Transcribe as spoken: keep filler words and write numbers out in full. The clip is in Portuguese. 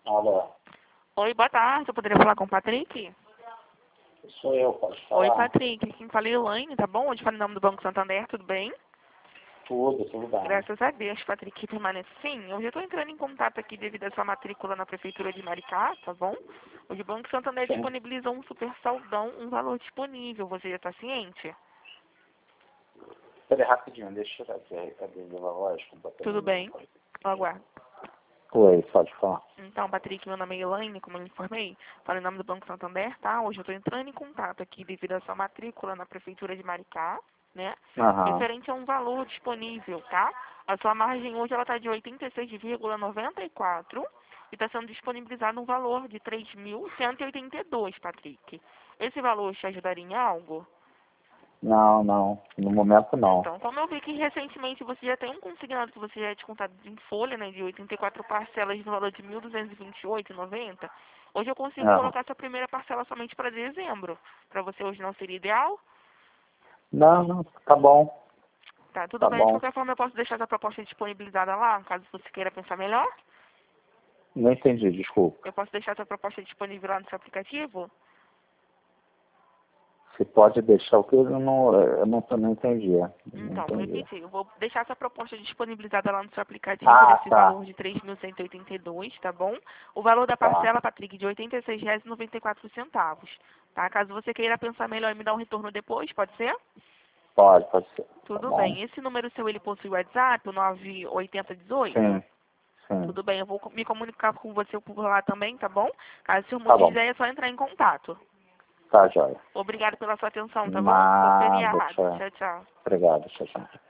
Alô, Oi, boa tarde. Eu poderia falar com o Patrick? sou eu, pode falar? Oi, Patrick. Quem fala é Elaine, tá bom? Hoje fala em nome do Banco Santander, tudo bem? Tudo, tudo bem. Graças a Deus, Patrick, permanece sim. Hoje eu estou entrando em contato aqui devido à sua matrícula na Prefeitura de Maricá, tá bom? Hoje o Banco Santander Sim. disponibilizou um super saldão, um valor disponível. Você já está ciente? Peraí, rapidinho, deixa eu tirar aqui a recadinho da lógica. Tudo bem. Eu aguardo. Oi, pode falar. Então, Patrick, meu nome é Elaine, como eu informei, falo em nome do Banco Santander, tá? Hoje eu estou entrando em contato aqui devido à sua matrícula na Prefeitura de Maricá, né? Aham. Referente a um valor disponível, tá? A sua margem hoje ela está de oitenta e seis vírgula noventa e quatro e está sendo disponibilizado um valor de três mil cento e oitenta e dois, Patrick. Esse valor te ajudaria em algo? Não, não. No momento não. Então, como eu vi que recentemente você já tem um consignado que você já é descontado em folha, né, de oitenta e quatro parcelas no valor de mil duzentos e vinte e oito reais e noventa centavos, hoje eu consigo Aham. colocar essa primeira parcela somente para dezembro. Para você hoje não seria ideal? Não, não, tá bom. Tá, tudo Tá bem. De bom. qualquer forma, eu posso deixar essa proposta disponibilizada lá, caso você queira pensar melhor? Não entendi, desculpa. Eu posso deixar essa proposta disponível lá no seu aplicativo? Você pode deixar o que eu não, eu não, não entendi. Não Então, vou entendi. repetir. Eu vou deixar essa proposta disponibilizada lá no seu aplicativo Ah, nesse tá. valor de três mil cento e oitenta e dois, tá bom? O valor da Tá. parcela, Patrick, de oitenta e seis reais e noventa e quatro centavos, tá? Caso você queira pensar melhor e me dar um retorno depois, pode ser? Pode, pode ser. Tá Tudo bom? bem. Esse número seu, ele possui WhatsApp, o nove oito zero um oito? Sim, sim. Tudo bem, eu vou co- me comunicar com você por lá também, tá bom? Caso o senhor Tá mude de bom. ideia, é só entrar em contato. Tá, joia. Obrigado pela sua atenção, tá bom? Bom Nada, feriado. tchau. Tchau, tchau. Obrigado, tchau, tchau.